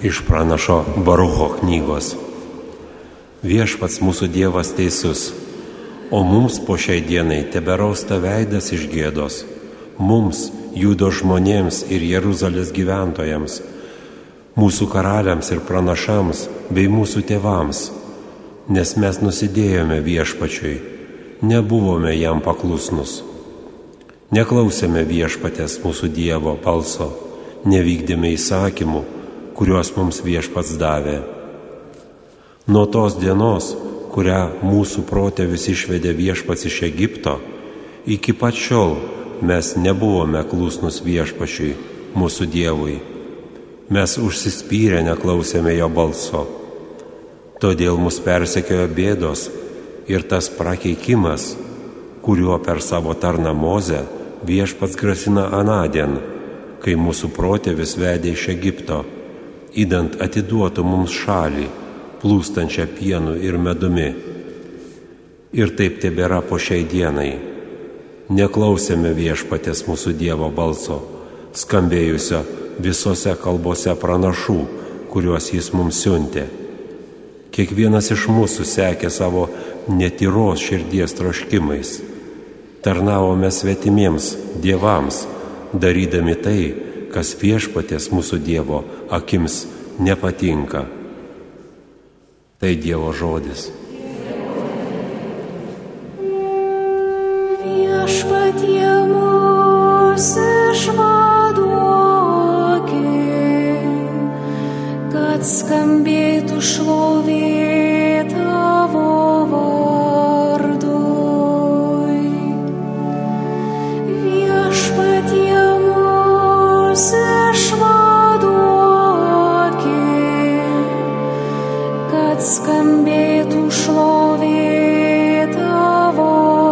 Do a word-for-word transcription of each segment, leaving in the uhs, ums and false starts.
Iš pranašo Barucho knygos. Viešpats mūsų Dievas teisus, o mums po šiai dienai teberausta veidas iš gėdos, mums, Judo žmonėms ir Jeruzalės gyventojams, mūsų karaliams ir pranašams bei mūsų tėvams, nes mes nusidėjome viešpačiui, nebuvome jam paklusnus. Neklausėme viešpatės mūsų Dievo balso, nevykdėme įsakymų, kuriuos mums viešpats davė. Nuo tos dienos, kurią mūsų protėvis išvedė viešpats iš Egipto, iki pat šiol mes nebuvome klusnus viešpačiui, mūsų Dievui. Mes užsispyrę neklausėme jo balso. Todėl mus persekiojo bėdos ir tas prakeikimas, kuriuo per savo tarną Mozę viešpats grasina anądien, kai mūsų protėvis vedė iš Egipto, idant atiduotų mums šalį, plūstančią pienu ir medumi. Ir taip tebėra po šiai dienai. Neklausėme viešpatės mūsų Dievo balso, skambėjusio visose kalbose pranašų, kuriuos jis mums siuntė. Kiekvienas iš mūsų sekė savo netyros širdies troškimais. Tarnavome svetimiems dievams, darydami tai, kas viešpatės mūsų Dievo akims nepatinka. Tai Dievo žodis. Viešpatie mus išvaduokit, kad skambėtų šlovė tavo vardui. Viešpatie mus išvaduokit, kad skambėtų šlovė tavo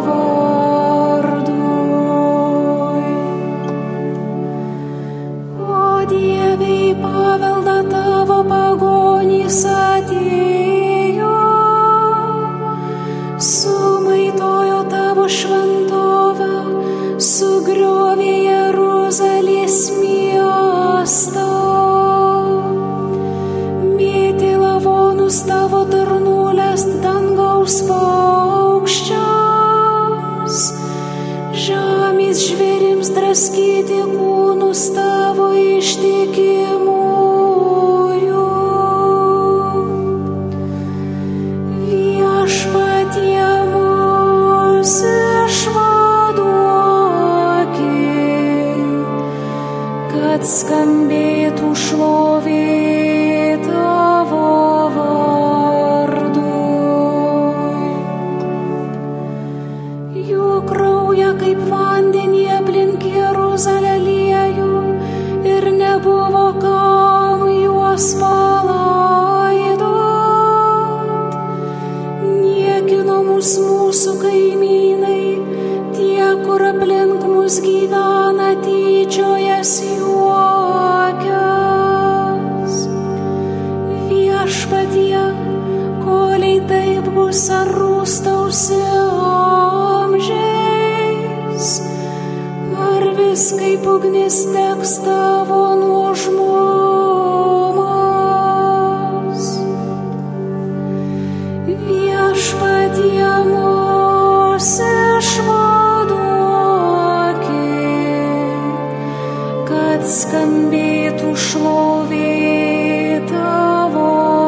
vardui. O Dieve, į paveldą tavo pagonys atėjo, sumaitojo tavo šventovę, sugriovė Jeruzalės miestą. Mėtė lavonus tavo tarnų lest dangaus paukščiams, žemės žvėrims draskyti kūnus tavo ištikimųjų. Viešpatie mus išvaduokit, kad skambėtų šlovė tavo vardui. Jų kraują kaip vandenį aplink Jeruzalę liejo ir nebuvo kam juos palaidot. Niekino mus mūsų kaimynai, tie, kur aplink mus gyvena, tyčiojas juokias. Viešpatie, koliai taip bus, ar rūstausi amžiais, ar vis kaip ugnis degs tavo nuožmumas. Viešpatie mus išvaduokit, kad skambėtų šlovė tavo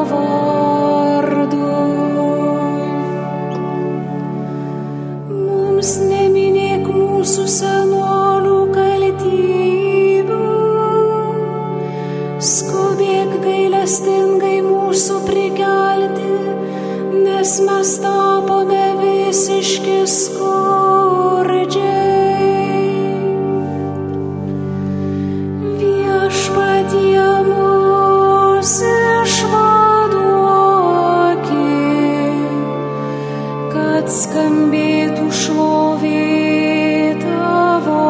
vardui. Mums neminėk mūsų senolių kaltybių, skubėk gailestingai mūsų prikelti, nes mes tapome visiški skurdžiai. Viešpatie mus išvaduokit, kad skambėtų šlovė tavo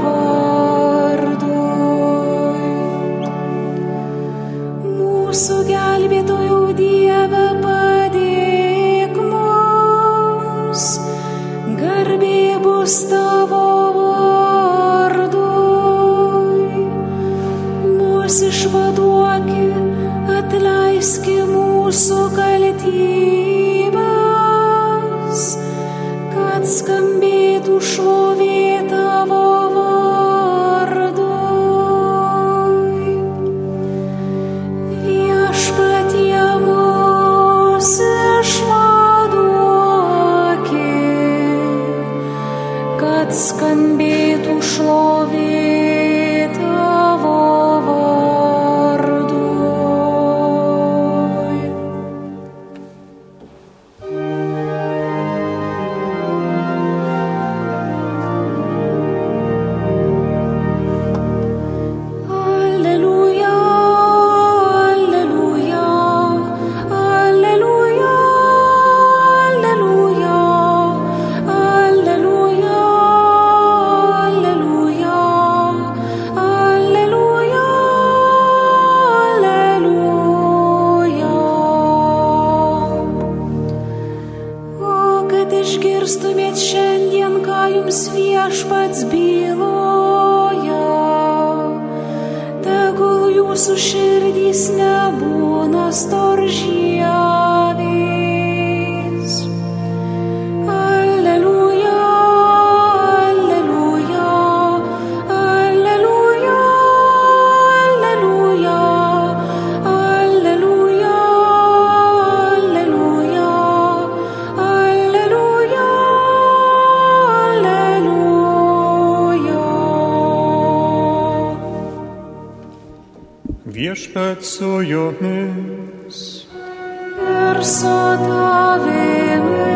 vardui. Mūsų gelbėtojau Dieve, padėk mums, garbė bus tavo vardui. Mus išvaduoki mūsų kaltybes, kad skambėtų šlovė tavo vardui. Viešpatie mus išvaduokit, kad skambėtų šlovė tavo vardui. Alleluja, alleluja, alleluja, alleluja, alleluja, alleluja, alleluja, alleluja. O kad išgirstumėt šiandien, ką jums Viešpats byloja, tegul jūsų širdys nebūna storžieviais. Alleluja, alleluja, alleluja, alleluja, alleluja, alleluja, alleluja, alleluja. Viešpats su jumis. Ir su tavimi.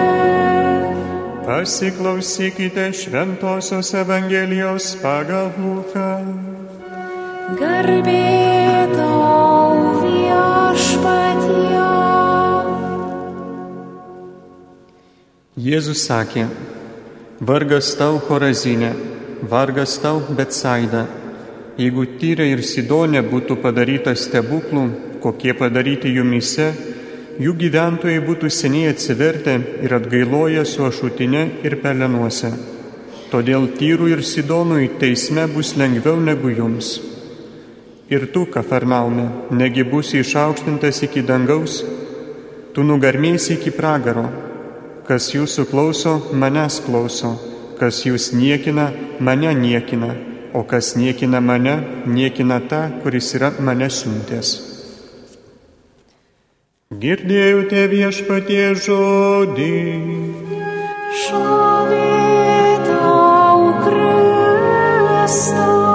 Pasiklausykite Šventosios Evangelijos pagal Luką. Garbė tau, Viešpatie. Jėzus sakė: vargas tau, Chorazine, vargas tau, Betsaida. Jeigu Tyre ir Sidone būtų padaryta stebuklų, kokie padaryti jumyse, jų gyventojai būtų seniai atsivertę ir atgailoję su ašutine ir pelenuose. Todėl Tyrui ir Sidonui teisme bus lengviau negu jums. Ir tu, Kafarnaume, negi būsi išaukštintas iki dangaus, tu nugarmėsi iki pragaro. Kas jūsų klauso, manęs klauso, kas jūs niekina, mane niekina, o kas niekina mane, niekina tą, kuris yra mane siuntęs. Girdėjote Viešpatie žodį. Šlovė tau, Kristau.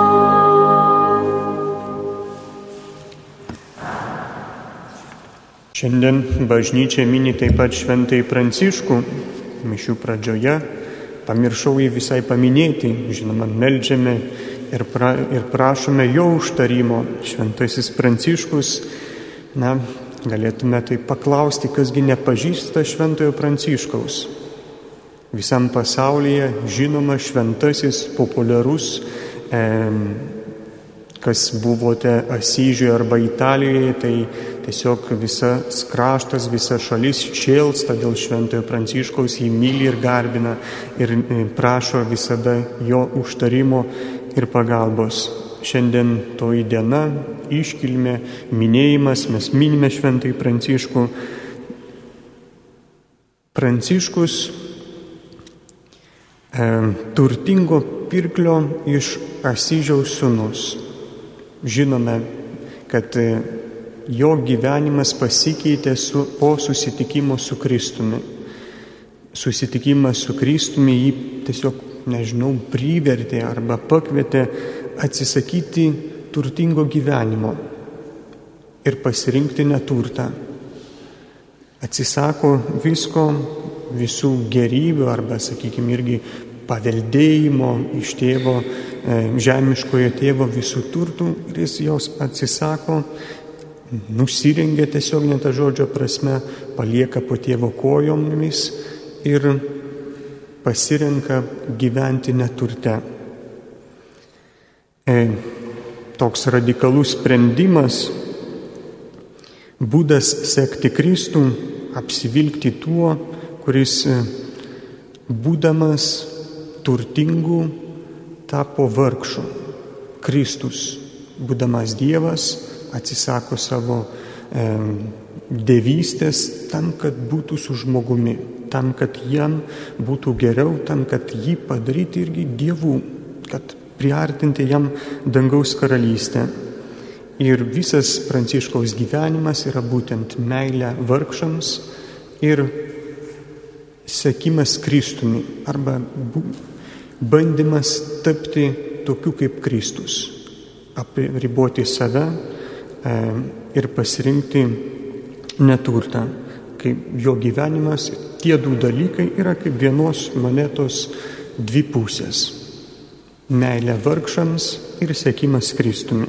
Šiandien bažnyčia mini taip pat Šventąjį Pranciškų. Mišių pradžioje pamiršau jį visai paminėti. Žinoma, meldžiame ir, pra, ir prašome jo užtarimo. Šventasis Pranciškus, na, galėtume tai paklausti, kasgi nepažįsta Šventojo Pranciškaus. Visam pasaulyje žinoma šventasis, populiarus, e, kas buvote Asyžiuje arba Italijoje, tai tiesiog visas kraštas, visa šalis šėlsta dėl Šventojo Pranciškaus, jį myli ir garbina ir prašo visada jo užtarimo ir pagalbos. Šiandien toji diena, iškilmė, minėjimas, mes minime Šventąjį Pranciškų. Pranciškus e, turtingo pirklio iš Asyžiaus sūnus. Žinome, kad jo gyvenimas pasikeitė su, po susitikimo su Kristumi. Susitikimas su Kristumi jį tiesiog, nežinau, privertė arba pakvietė atsisakyti turtingo gyvenimo ir pasirinkti neturtą. Atsisako visko, visų gerybių arba, sakykime, irgi paveldėjimo iš tėvo, žemiškojo tėvo visų turtų ir jis jos atsisako, nusirengia tiesiog ne tą žodžio prasme, palieka po tėvo kojomis ir pasirenka gyventi neturte. E, toks radikalus sprendimas, būdas sekti Kristų, apsivilkti tuo, kuris būdamas turtingų tapo vargšu. Kristus, būdamas Dievas, atsisako savo e, dievystės tam, kad būtų su žmogumi, tam, kad jam būtų geriau, tam, kad jį padaryti irgi dievų, kad priartinti jam dangaus karalystę. Ir visas Pranciškaus gyvenimas yra būtent meilė vargšams ir sekimas Kristumi arba bandymas tapti tokiu kaip Kristus, apriboti save e, ir pasirinkti neturtą. Kaip jo gyvenimas, tie du dalykai yra kaip vienos monetos dvi pusės. Meilė vargšams ir sekimas Kristumi.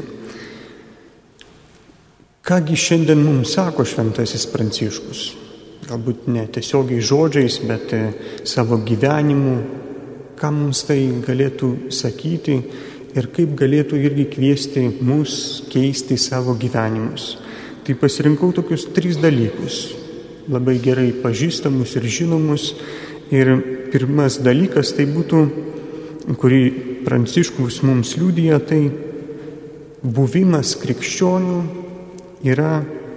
Kągi šiandien mums sako šventasis Pranciškus? Galbūt ne tiesiogiai žodžiais, bet savo gyvenimu, ką mums tai galėtų sakyti ir kaip galėtų irgi kviesti mus keisti savo gyvenimus. Tai pasirinkau tokius tris dalykus, labai gerai pažįstamus ir žinomus. Ir pirmas dalykas tai būtų, kurį Pranciškus mums liudija, tai buvimas krikščionių yra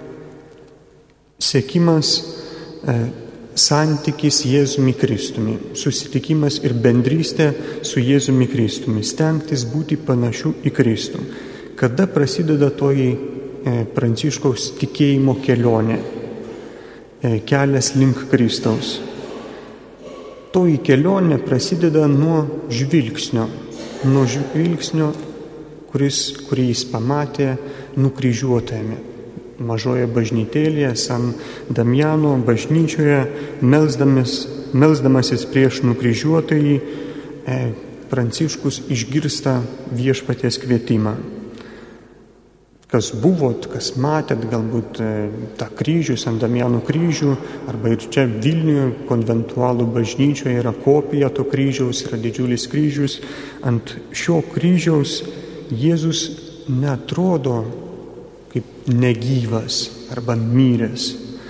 sekimas e, santykis Jėzumi Kristumi, susitikimas ir bendrystė su Jėzumi Kristumi, stengtis būti panašiu į Kristų. Kada prasideda toji e, Pranciškaus tikėjimo kelionė, e, kelias link Kristaus? Toji kelionė prasideda nuo žvilgsnio, nuo žvilgsnio, kuris, kurį jis pamatė nukryžiuotajame. Mažoje bažnytėlėje, San Damiano bažnyčioje, melsdamas, melsdamasis prieš nukryžiuotąjį, e, Pranciškus išgirsta viešpaties kvietimą. Kas buvot, kas matėt galbūt e, tą kryžių, San Damiano kryžių, arba ir čia Vilniuje konventualų bažnyčioje yra kopija to kryžiaus, yra didžiulis kryžius. Ant šio kryžiaus Jėzus neatrodo kaip negyvas arba miręs,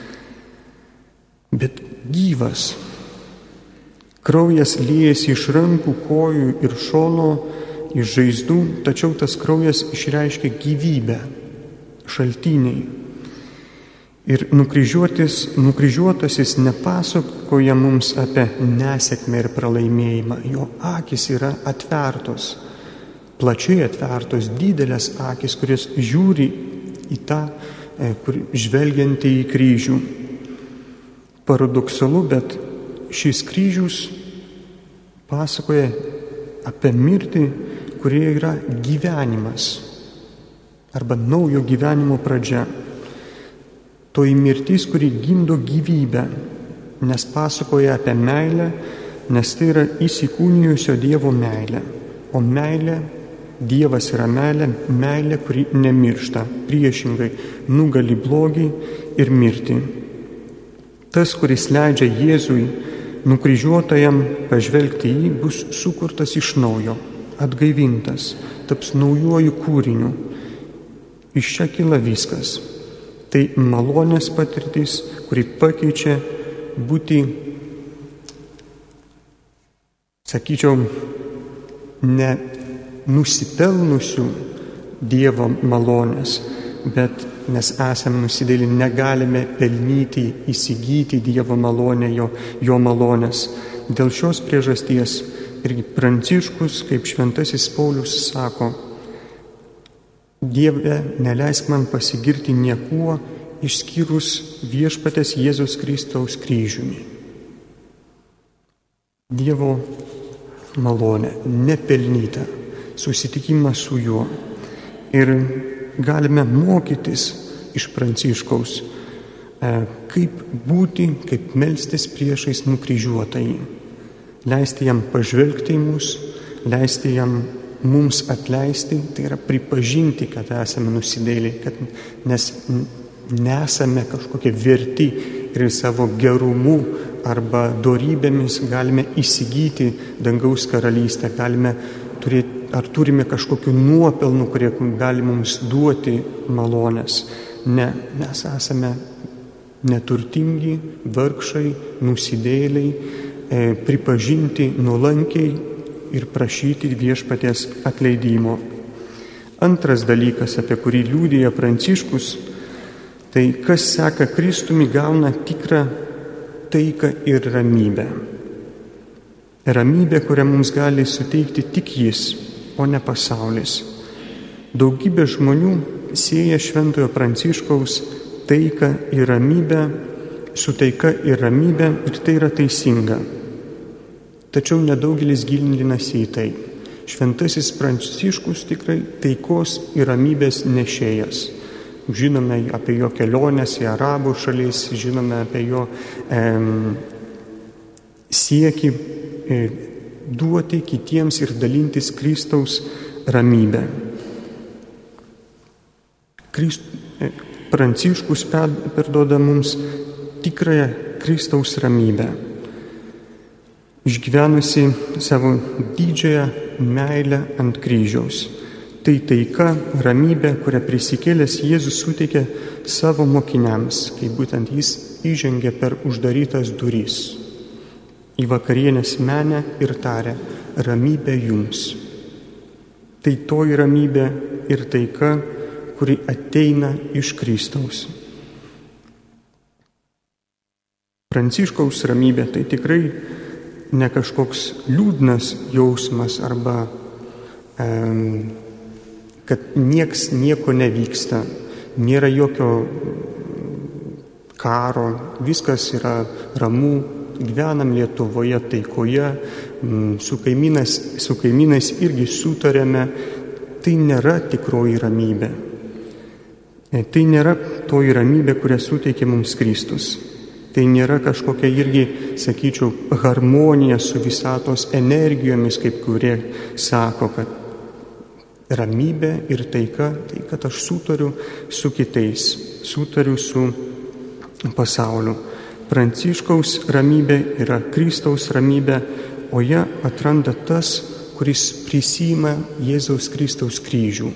bet gyvas. Kraujas liejasi iš rankų, kojų ir šono, iš žaizdų, tačiau tas kraujas išreiškia gyvybę, šaltiniai. Ir nukryžiuotasis nepasakoja mums apie nesėkmę ir pralaimėjimą. Jo akis yra atvertos, plačiai atvertos, didelės akis, kurios žiūri į tą, kur žvelgiantį į kryžių. Paradoksalu, bet šis kryžius pasakoja apie mirtį, kurie yra gyvenimas arba naujo gyvenimo pradžia. Toji mirtis, kuri gimdo gyvybę, nes pasakoja apie meilę, nes tai yra įsikūnijusio Dievo meilė. O meilė, Dievas yra meilė, meilė, kuri nemiršta, priešingai nugali blogį ir mirtį. Tas, kuris leidžia Jėzui nukryžiuotajam pažvelgti į jį, bus sukurtas iš naujo, atgaivintas, taps naujuoju kūriniu. Iš čia kyla viskas. Tai malonės patirtis, kuri pakeičia būti, sakyčiau, ne nusipelnusių Dievo malonės, bet mes esame nusidėlį, negalime pelnyti, įsigyti Dievo malonę, jo, jo malonės. Dėl šios priežasties irgi Pranciškus, kaip šventasis Paulius sako, Dieve, neleisk man pasigirti niekuo, išskyrus viešpatės Jėzaus Kristaus kryžiumi. Dievo malonė, nepelnyta, susitikimas su juo. Ir galime mokytis iš Pranciškaus, kaip būti, kaip melstis priešais nukryžiuotąjį. Leisti jam pažvelgti į mus, leisti jam mums atleisti, tai yra pripažinti, kad esame nusidėliai, kad nes nesame kažkokie verti ir savo gerumu arba dorybėmis galime įsigyti dangaus karalystę, galime turėti, ar turime kažkokių nuopelnų, kurie gali mums duoti malonės. Ne, mes esame neturtingi, vargšai, nusidėliai, e, pripažinti nuolankiai ir prašyti viešpaties atleidimo. Antras dalykas, apie kurį liudija Pranciškus, Tai kas seka Kristumi, gauna tikrą taiką ir ramybę. Ramybė, kurią mums gali suteikti tik Jis, o ne pasaulis. Daugybė žmonių sieja Šventojo Pranciškaus taiką ir ramybę, su taika ir ramybė, ir tai yra teisinga. Tačiau nedaugelis gilinasi į tai. Šventasis Pranciškus tikrai taikos ir ramybės nešėjas. Žinome apie jo keliones į Arabų šalis, žinome apie jo e, siekį e, duoti kitiems ir dalintis Kristaus ramybę. Krist, e, Pranciškus perduoda mums tikrąją Kristaus ramybę, išgyvenusi savo didžiąją meilę ant kryžiaus. Tai taika, ramybė, kurią prisikėlęs Jėzus suteikė savo mokiniams, kai būtent Jis įžengė per uždarytas duris į vakarienės menę ir tarė: ramybė jums. Tai toji ramybė ir taika, kuri ateina iš Kristaus. Pranciškaus ramybė tai tikrai ne kažkoks liūdnas jausmas arba um, kad nieks nieko nevyksta, nėra jokio karo, viskas yra ramu, gyvenam Lietuvoje taikoje, su, kaimynas, su kaimynais irgi sutarėme. Tai nėra tikroji ramybė. Tai nėra toji ramybė, kurią suteikė mums Kristus. Tai nėra kažkokia irgi, sakyčiau, harmonija su visatos energijomis, kaip kurie sako, kad ramybė ir taika, tai kad aš sutariu su kitais, sutariu su pasauliu. Pranciškaus ramybė yra Kristaus ramybė, o ją atranda tas, kuris prisiima Jėzaus Kristaus kryžių.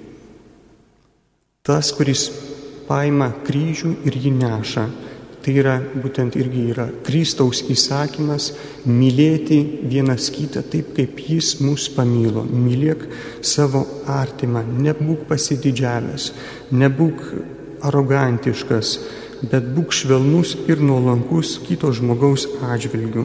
Tas, kuris paima kryžių ir jį neša. Tai yra būtent irgi yra Kristaus įsakymas mylėti vienas kitą taip, kaip Jis mus pamilo. Mylėk savo artimą, nebūk pasididžiavęs, nebūk arogantiškas, bet būk švelnus ir nuolankus kito žmogaus atžvilgiu.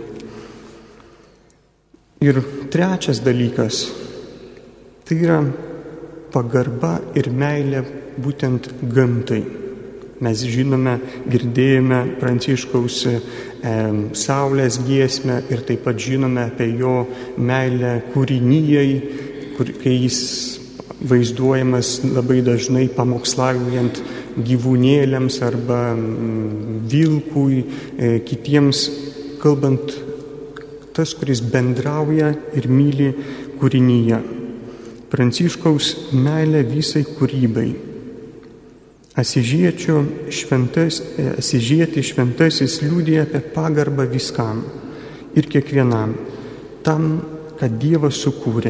Ir trečias dalykas, tai yra pagarba ir meilė būtent gamtai. Mes žinome, girdėjome Pranciškaus e, Saulės giesmę ir taip pat žinome apie jo meilę kūrinijai, kur, kai jis vaizduojamas labai dažnai pamokslaujant gyvūnėliams arba vilkui, e, kitiems, kalbant tas, kuris bendrauja ir myli kūrinyje. Pranciškaus meilė visai kūrybai. Asyžiečio šventas, Asyžieti šventasis liudija apie pagarbą viskam ir kiekvienam, tam, kad Dievas sukūrė.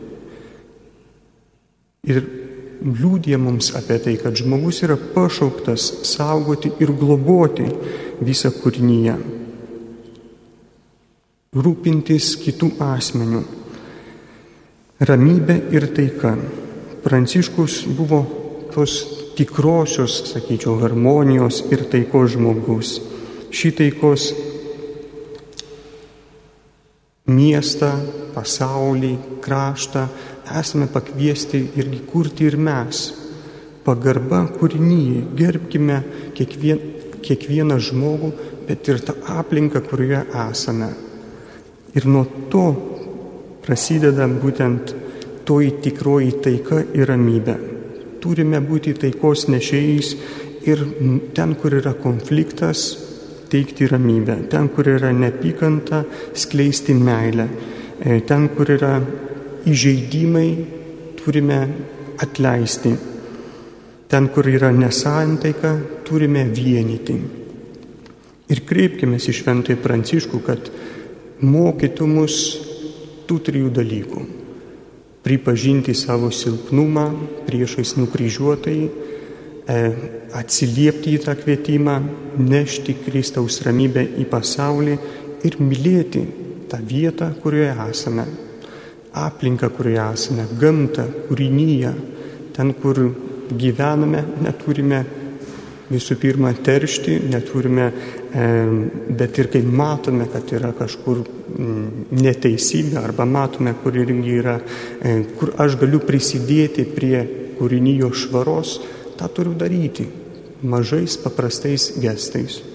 Ir liudija mums apie tai, kad žmogus yra pašauktas saugoti ir globoti visą kūrinyje, rūpintis kitų asmenių. Ramybė ir taika. Pranciškus buvo tos tikrosios, sakyčiau, harmonijos ir taikos žmogus. Šį taikos miestą, pasaulį, kraštą esame pakviesti irgi kurti ir mes. Pagarba kūrinyje, gerbkime kiekvien, kiekvieną žmogų, bet ir tą aplinką, kurioje esame. Ir nuo to prasideda būtent toji tikroji taika ir ramybė. Turime būti taikos nešėjais ir ten, kur yra konfliktas, teikti ramybę. Ten, kur yra neapykanta, skleisti meilę. Ten, kur yra įžeidimai, turime atleisti. Ten, kur yra nesantaika, turime vienyti. Ir kreipkime į Šventąjį Pranciškų, kad mokytų mus tų trijų dalykų. Pripažinti savo silpnumą priešais nukryžiuotai, atsiliepti į tą kvietimą, nešti Kristaus ramybę į pasaulį ir mylėti tą vietą, kurioje esame, aplinką, kurioje esame, gamtą, kūrinyje, ten, kur gyvename, neturime visų pirma teršti, neturime, bet ir kai matome, kad yra kažkur neteisybė, arba matome, kur irgi yra, kur aš galiu prisidėti prie kūrinijos švaros, tą turiu daryti mažais paprastais gestais.